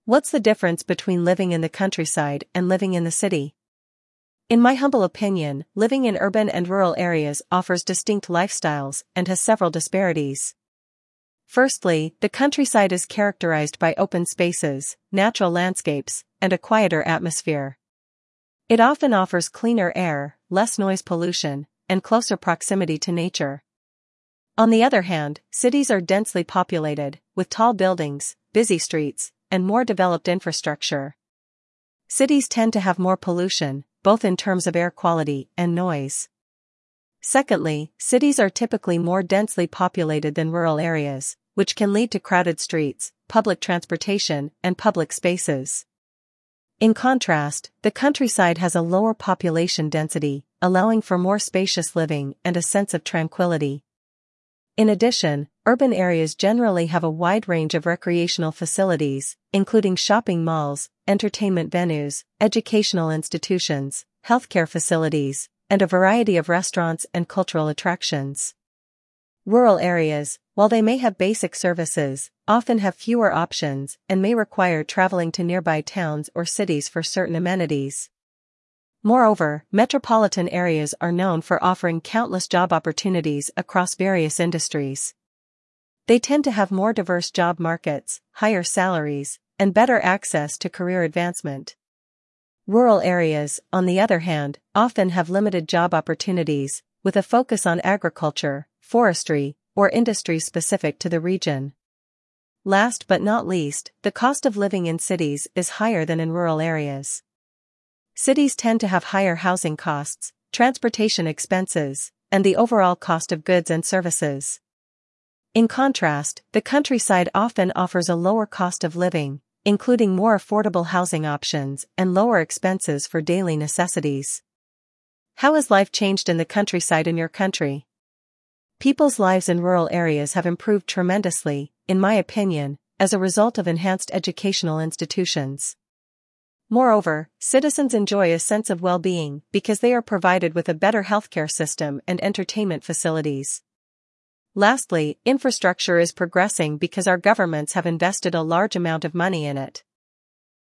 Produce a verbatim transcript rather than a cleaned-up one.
What's the difference between living in the countryside and living in the city? In my humble opinion, living in urban and rural areas offers distinct lifestyles and has several disparities. Firstly, the countryside is characterized by open spaces, natural landscapes, and a quieter atmosphere. It often offers cleaner air, less noise pollution, and closer proximity to nature. On the other hand, cities are densely populated, with tall buildings, busy streets, and more developed infrastructure. Cities tend to have more pollution, both in terms of air quality and noise. Secondly, cities are typically more densely populated than rural areas, which can lead to crowded streets, public transportation, and public spaces. In contrast, the countryside has a lower population density, allowing for more spacious living and a sense of tranquility. In addition, urban areas generally have a wide range of recreational facilities, including shopping malls, entertainment venues, educational institutions, healthcare facilities, and a variety of restaurants and cultural attractions. Rural areas, while they may have basic services, often have fewer options and may require traveling to nearby towns or cities for certain amenities. Moreover, metropolitan areas are known for offering countless job opportunities across various industries. They tend to have more diverse job markets, higher salaries, and better access to career advancement. Rural areas, on the other hand, often have limited job opportunities, with a focus on agriculture, forestry, or industries specific to the region. Last but not least, the cost of living in cities is higher than in rural areas. Cities tend to have higher housing costs, transportation expenses, and the overall cost of goods and services. In contrast, the countryside often offers a lower cost of living, including more affordable housing options and lower expenses for daily necessities. How has life changed in the countryside in your country? People's lives in rural areas have improved tremendously, in my opinion, as a result of enhanced educational institutions. Moreover, citizens enjoy a sense of well-being because they are provided with a better healthcare system and entertainment facilities. Lastly, infrastructure is progressing because our governments have invested a large amount of money in it.